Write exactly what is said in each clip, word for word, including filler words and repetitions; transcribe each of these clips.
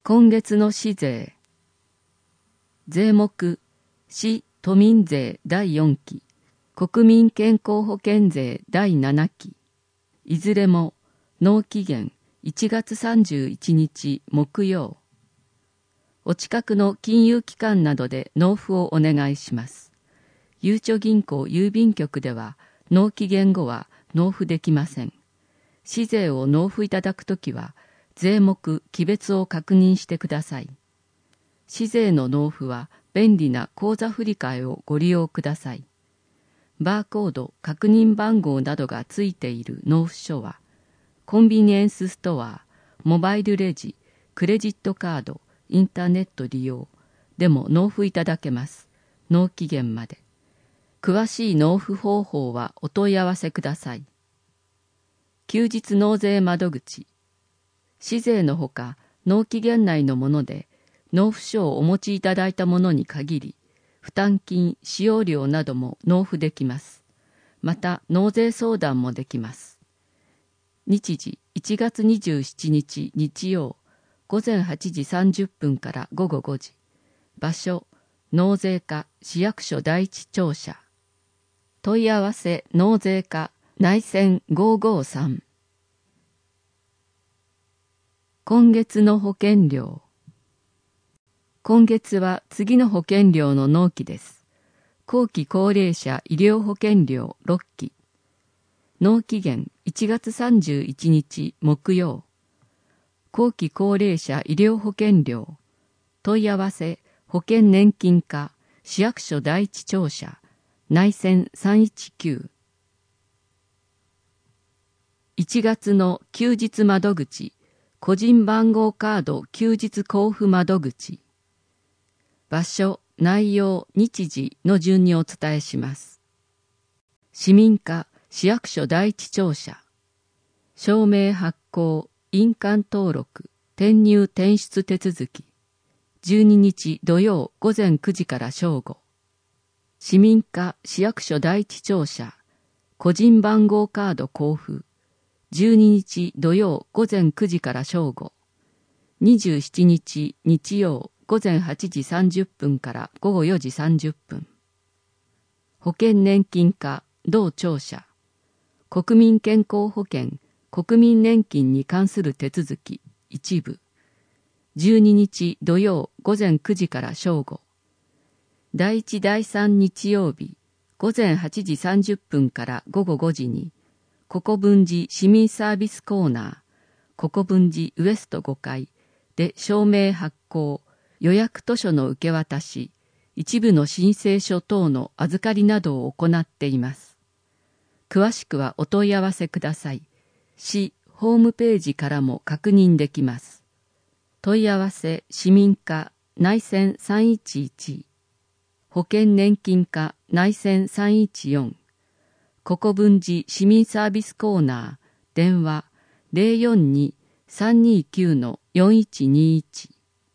今月の市税。税目、市都民税だいよんき、国民健康保険税だいななき、いずれも納期限いちがつさんじゅういちにち木曜。お近くの金融機関などで納付をお願いします。ゆうちょ銀行郵便局では納期限後は納付できません。市税を納付いただくときは、税目・期別を確認してください。市税の納付は便利な口座振替をご利用ください。バーコード・確認番号などがついている納付書は、コンビニエンスストア、モバイルレジ、クレジットカード、インターネット利用でも納付いただけます。納期限まで。詳しい納付方法はお問い合わせください。休日納税窓口。市税のほか納期限内のもので納付書をお持ちいただいたものに限り負担金使用料なども納付できます。また納税相談もできます。日時いちがつにじゅうしちにち日曜午前はちじさんじゅっぷんから午後ごじ。場所納税課市役所第一庁舎。問い合わせ納税課内線ごーごーさん。今月の保険料。今月は次の保険料の納期です。後期高齢者医療保険料ろっき。納期限いちがつさんじゅういちにち木曜。後期高齢者医療保険料。問い合わせ保険年金課市役所第一庁舎内線さんいちきゅう。いちがつの休日窓口個人番号カード休日交付窓口。場所、内容、日時の順にお伝えします。市民課、市役所第一庁舎。証明発行、印鑑登録、転入転出手続き。じゅうににち土曜午前くじから正午。市民課、市役所第一庁舎。個人番号カード交付。じゅうににち土曜午前くじから正午。にじゅうしちにち日曜午前はちじさんじゅっぷんから午後よじさんじゅっぷん。保険年金課同庁舎。国民健康保険国民年金に関する手続き一部。じゅうににち土曜午前くじから正午。だいいちだいさん日曜日午前はちじさんじゅっぷんから午後ごじに国分寺市民サービスコーナー国分寺ウエストごかいで証明発行予約図書の受け渡し一部の申請書等の預かりなどを行っています。詳しくはお問い合わせください。市ホームページからも確認できます。問い合わせ市民課内線さんいちいち。保険年金課内線さんいちよん。国分寺市民サービスコーナー電話 ゼロよんに さんにきゅう よんいちにいち。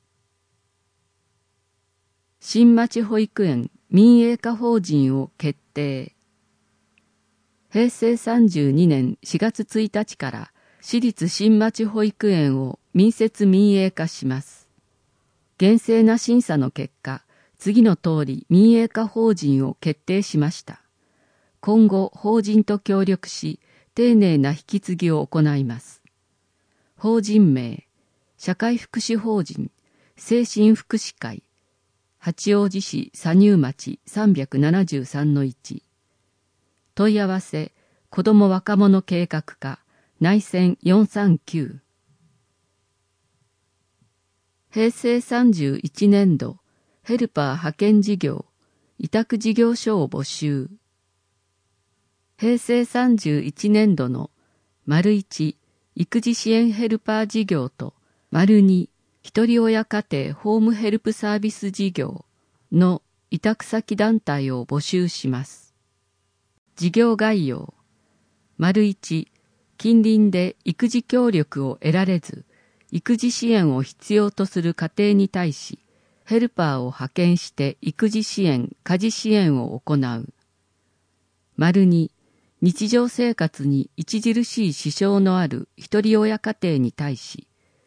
新町保育園民営化法人を決定。へいせいさんじゅうにねんしがつついたちから私立新町保育園を民設民営化します。厳正な審査の結果、次の通り民営化法人を決定しました。今後、法人と協力し、丁寧な引き継ぎを行います。法人名、社会福祉法人、精神福祉会、八王子市左入町 さんびゃくななじゅうさんのいち。問い合わせ、子ども若者計画課、内線よんさんきゅう。へいせいさんじゅういちねんど、ヘルパー派遣事業、委託事業所を募集。へいせいさんじゅういちねんどの丸いち育児支援ヘルパー事業と丸にひとり親家庭ホームヘルプサービス事業の委託先団体を募集します。事業概要。丸いち近隣で育児協力を得られず育児支援を必要とする家庭に対しヘルパーを派遣して育児支援家事支援を行う。丸に日常生活に著しい支障のある一人親家庭に対し、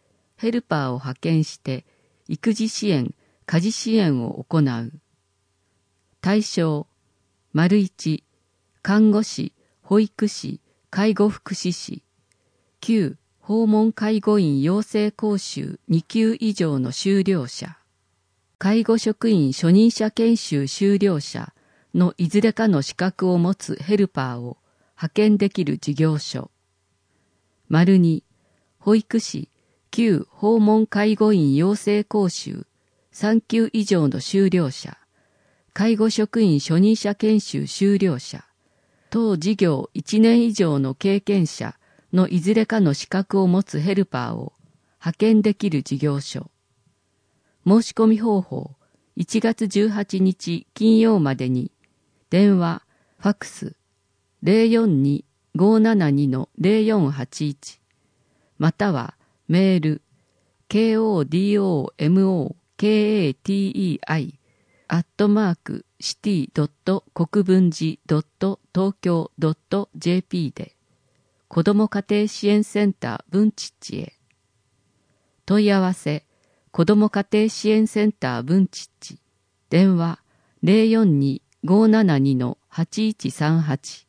ヘルパーを派遣して育児支援、家事支援を行う。対象、丸一、看護師、保育士、介護福祉士。きゅう、訪問介護員養成講習に級以上の修了者。介護職員初任者研修修了者のいずれかの資格を持つヘルパーを派遣できる事業所。丸に、保育士、旧訪問介護員養成講習さん級以上の修了者、介護職員初任者研修修了者、当事業いちねん以上の経験者のいずれかの資格を持つヘルパーを派遣できる事業所。申し込み方法、いちがつじゅうはちにち金曜までに、電話、ファックス、ゼロよんに ごーななに のゼロよんはちいち、またはメール、kodomokatei アットマークシティドット国分寺ドット東京ドット ジェーピー で、子ども家庭支援センター文秩へ。問い合わせ、子ども家庭支援センター文秩、電話ゼロよんに ごーななに のはちいちさんはち。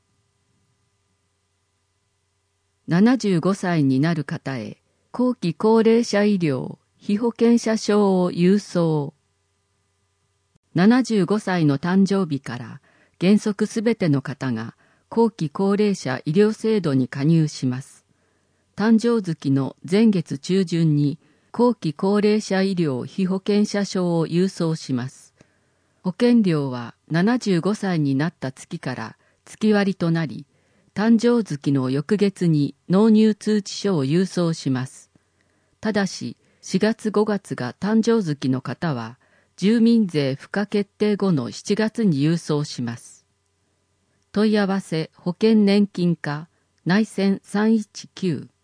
ななじゅうごさいになる方へ、後期高齢者医療被保険者証を郵送。ななじゅうごさいの誕生日から原則すべての方が後期高齢者医療制度に加入します。誕生月の前月中旬に後期高齢者医療被保険者証を郵送します。保険料はななじゅうごさいになった月から月割となり、誕生月の翌月に納入通知書を郵送します。ただし、しがつごがつが誕生月の方は、住民税付加決定後のしちがつに郵送します。問い合わせ保険年金課内線さんいちきゅう。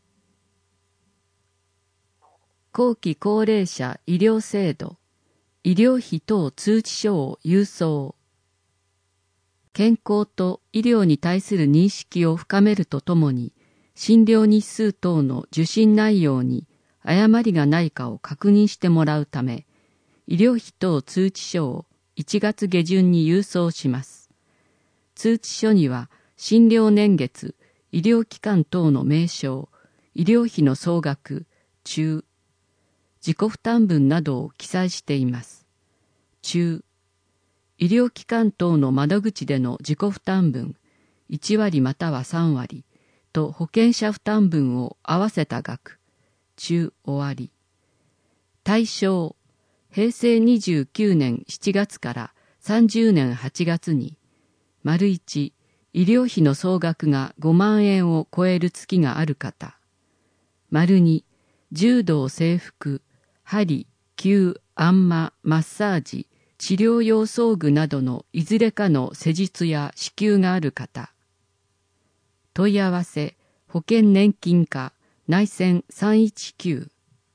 後期高齢者医療制度、医療費等通知書を郵送。健康と医療に対する認識を深めるとともに、診療日数等の受診内容に誤りがないかを確認してもらうため、医療費等通知書をいちがつげじゅんに郵送します。通知書には、診療年月、医療機関等の名称、医療費の総額、中、自己負担分などを記載しています。中、医療機関等の窓口での自己負担分、いちわりまたはさんわりと保険者負担分を合わせた額、中終わり。対象、へいせいにじゅうきゅうねんしちがつからさんじゅうねんはちがつに、丸一、医療費の総額がごまんえんを超える月がある方。丸二、柔道整復、針、灸、あんま、マッサージ、治療用装具などのいずれかの施術や支給がある方。問い合わせ、保険年金課、内線さんいちきゅう。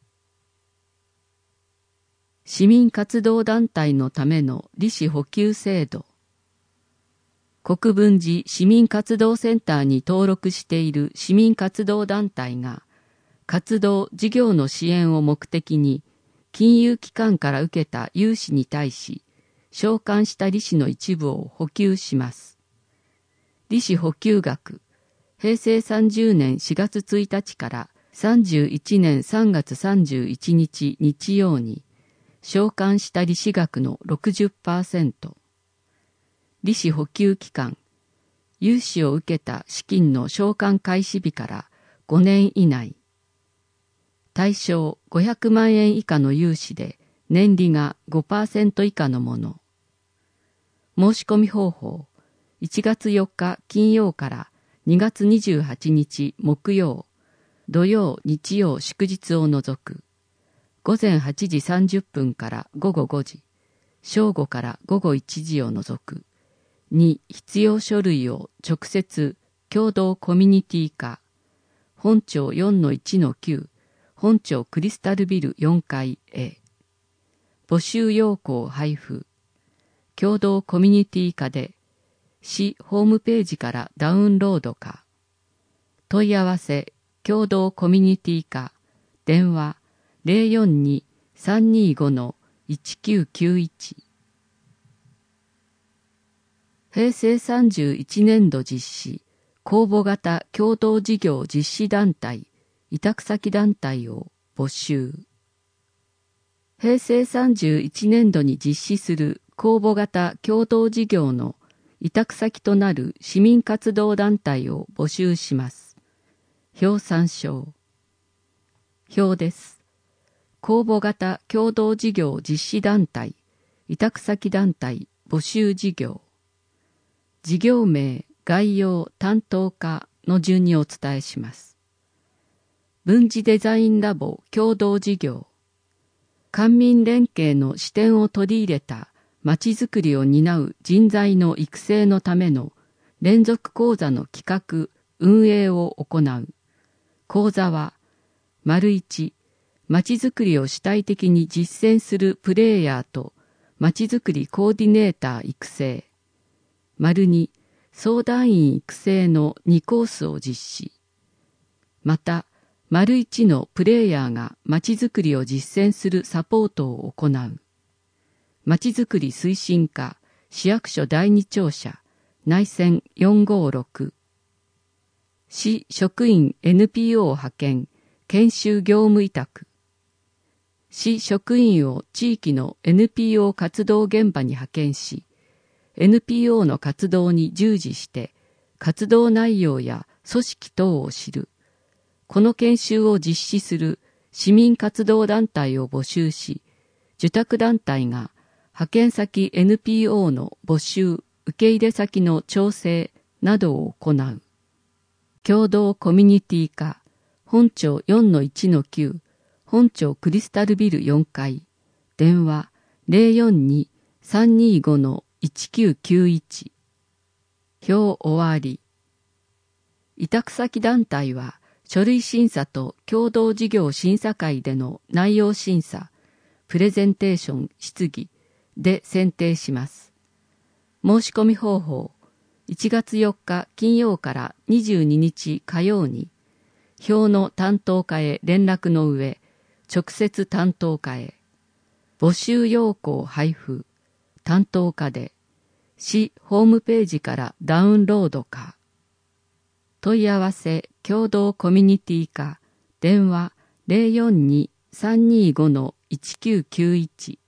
市民活動団体のための利子補給制度。国分寺市民活動センターに登録している市民活動団体が、活動・事業の支援を目的に、金融機関から受けた融資に対し、償還した利子の一部を補給します。利子補給額、へいせいさんじゅうねんしがつついたちからさんじゅういちねんさんがつさんじゅういちにち日曜に、償還した利子額の ろくじゅっパーセント。利子補給期間、融資を受けた資金の償還開始日からごねん以内。対象ごひゃくまんえん以下の融資で年利が ごパーセント 以下のもの。申し込み方法、いちがつよっか金曜からにがつにじゅうはちにち木曜、土曜、日曜、祝日を除く。ごぜんはちじさんじゅっぷんからごごごじ、正午からごごいちじを除く。に、必要書類を直接、共同コミュニティ課、本町 よんのいちのきゅう、本町クリスタルビルよんかいへ。募集要項配布。共同コミュニティ課で、市ホームページからダウンロードか。問い合わせ、共同コミュニティ課、電話ゼロよんに さんにご いちきゅうきゅういち。平成さんじゅういちねんど実施公募型共同事業実施団体委託先団体を募集。平成さんじゅういちねんどに実施する公募型共同事業の委託先となる市民活動団体を募集します。表参照。表です。公募型共同事業実施団体委託先団体募集事業。事業名、概要、担当課の順にお伝えします。文字デザインラボ共同事業。官民連携の視点を取り入れたまちづくりを担う人材の育成のための連続講座の企画・運営を行う。講座は、丸一、まちづくりを主体的に実践するプレイヤーとまちづくりコーディネーター育成。丸二、相談員育成のにコースを実施。また、丸一のプレイヤーがまちづくりを実践するサポートを行う。まちづくり推進課、市役所第二庁舎、内線よんごろく。市職員 エヌピーオー 派遣、研修業務委託。市職員を地域の エヌピーオー 活動現場に派遣し、エヌピーオー の活動に従事して、活動内容や組織等を知る。この研修を実施する市民活動団体を募集し、受託団体が派遣先 エヌピーオー の募集、受け入れ先の調整などを行う。共同コミュニティ課、本庁 よんのいちのきゅう、本庁クリスタルビルよんかい、電話 ゼロよんに さんにご いちきゅうきゅういち。表終わり。委託先団体は、書類審査と共同事業審査会での内容審査、プレゼンテーション、質疑で選定します。申し込み方法、いちがつよっか金曜からにじゅうににち火曜に、表の担当課へ連絡の上、直接担当課へ、募集要項配布、担当課で、市ホームページからダウンロードか。問い合わせ共同コミュニティ課電話 ゼロよんに さんにご いちきゅうきゅういち。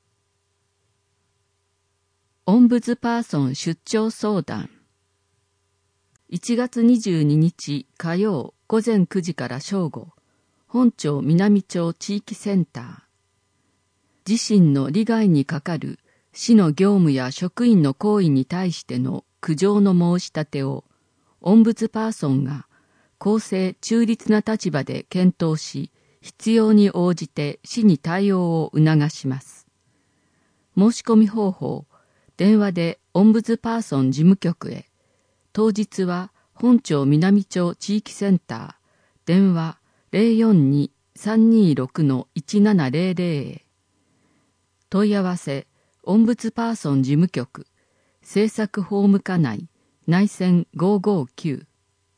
オンブズパーソン出張相談。いちがつにじゅうににち火曜ごぜんくじから正午、本庁南町地域センター。自身の利害にかかる市の業務や職員の行為に対しての苦情の申し立てをオンブズパーソンが公正中立な立場で検討し、必要に応じて市に対応を促します。申し込み方法、電話でオンブズパーソン事務局へ、当日は本庁南町地域センター、電話 ゼロよんに さんにろく いちななゼロゼロ へ。問い合わせ、オンブズパーソン事務局、政策法務課内、内線ごごきゅう。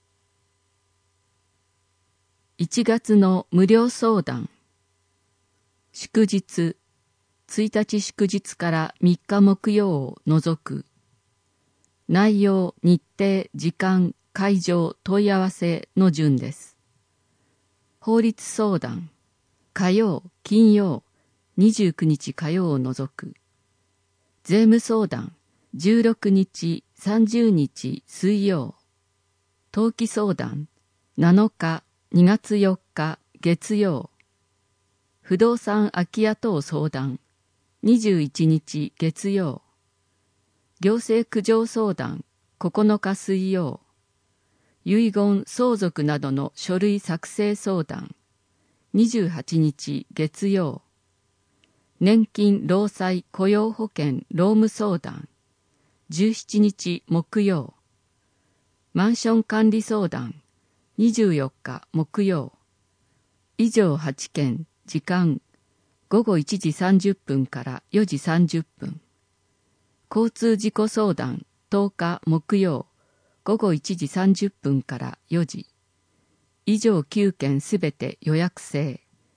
いちがつの無料相談。祝日、ついたち祝日からみっか木曜を除く。内容、日程、時間、会場、問い合わせの順です。法律相談。火曜、金曜、にじゅうくにち火曜を除く。税務相談。じゅうろくにち、さんじゅうにち水曜。登記相談。なのか、にがつよっか月曜。不動産空き家等相談。にじゅういちにち月曜。行政苦情相談。ここのか水曜。遺言相続などの書類作成相談。にじゅうはちにち月曜。年金労災雇用保険労務相談。じゅうしちにち木曜。マンション管理相談。にじゅうよっか木曜。以上はちけん、時間。ごごいちじさんじゅっぷんからよじさんじゅっぷん。交通事故相談。とおか木曜。ごごいちじさんじゅっぷんからよじ。以上きゅうけんすべて予約制。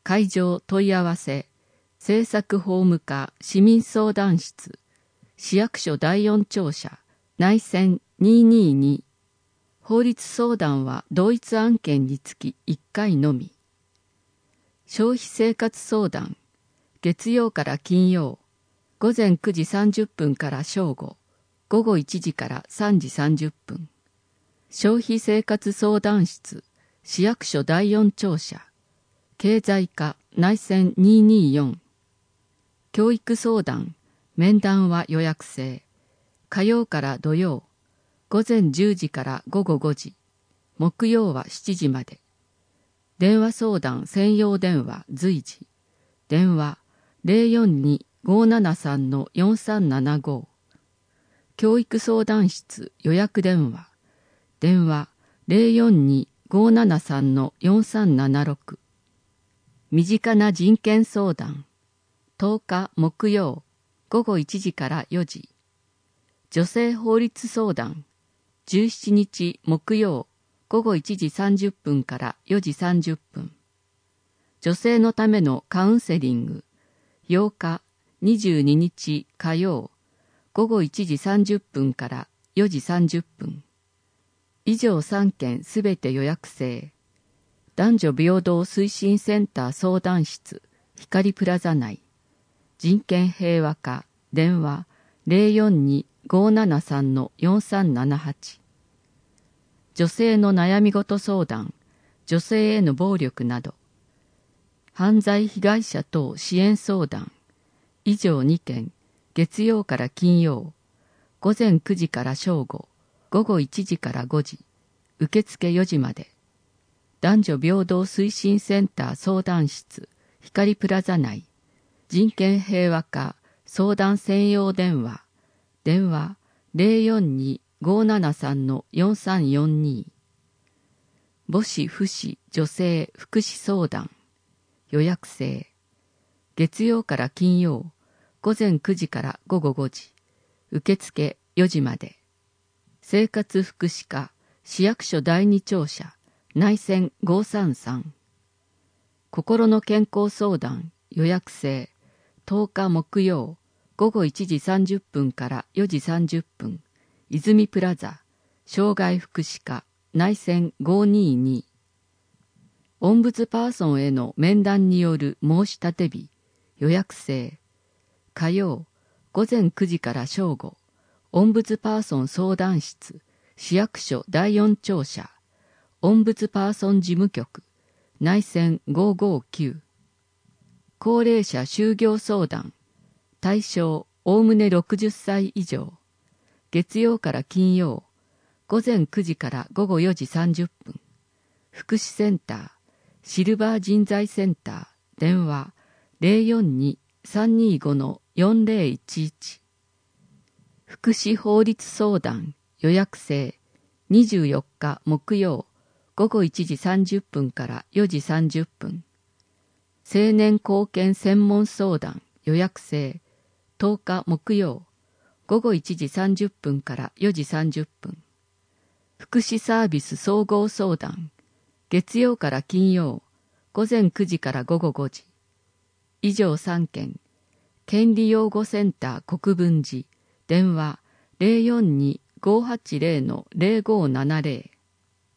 会場問い合わせ政策法務課市民相談室市役所だいよん庁舎内線にひゃくにじゅうに。法律相談は同一案件につきいっかいのみ。消費生活相談月曜から金曜午前くじさんじゅっぷんから正午午後いちじからさんじさんじゅっぷん。消費生活相談室市役所だいよん庁舎経済課内線にひゃくにじゅうよん。教育相談面談は予約制。火曜から土曜午前じゅうじから午後ごじ、木曜はしちじまで。電話相談専用電話随時。電話 ゼロよんに ごーななさん よんさんななご。教育相談室予約電話。電話 ゼロよんに ごーななさん よんさんななろく。身近な人権相談。とおか木曜午後いちじからよじ。女性法律相談。じゅうしちにち木曜午後いちじさんじゅっぷんからよじさんじゅっぷん。女性のためのカウンセリング。ようかにじゅうににち火曜午後いちじさんじゅっぷんからよじさんじゅっぷん。以上さんけんすべて予約制。男女平等推進センター相談室光プラザ内。人権平和課電話 ゼロよんに ごーななさん よんさんななはち。女性の悩み事相談、女性への暴力など。犯罪被害者等支援相談。以上にけん、月曜から金曜、午前くじから正午、午後いちじからごじ、受付よじまで。男女平等推進センター相談室、光プラザ内。人権平和課相談専用電話。電話 ゼロよんに ごーななさん よんさんよんに。母子父子女性福祉相談。予約制。月曜から金曜、午前くじから午後ごじ。受付よじまで。生活福祉課市役所だいに庁舎内線ごーさんさん。心の健康相談予約制。とおか木曜午後いちじさんじゅっぷんからよじさんじゅっぷん。泉プラザ障害福祉課内線ごーにーに。オンブズパーソンへの面談による申し立て日予約制。火曜午前くじから正午オンブズパーソン相談室市役所だいよん庁舎オンブズパーソン事務局内線ごーごーきゅう。高齢者就業相談対象おおむねろくじゅっさい以上。月曜から金曜午前くじから午後よじさんじゅっぷん。福祉センターシルバー人材センター電話 ゼロよんに さんにーご よんゼロいちいち。福祉法律相談予約制。にじゅうよっか木曜午後いちじさんじゅっぷんからよじさんじゅっぷん。青年貢献専門相談予約制。とおか木曜午後いちじさんじゅっぷんからよじさんじゅっぷん。福祉サービス総合相談月曜から金曜午前くじから午後ごじ。以上さんけん。権利擁護センター国分寺電話 ゼロよんに ごーはちゼロ ゼロごーななゼロ。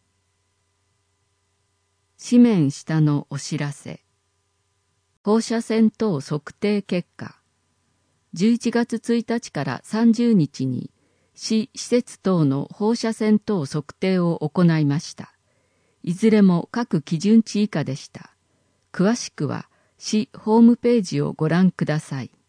紙面下のお知らせ。放射線等測定結果。じゅういちがつついたちからさんじゅうにちに市施設等の放射線等測定を行いました。いずれも各基準値以下でした。詳しくは市ホームページをご覧ください。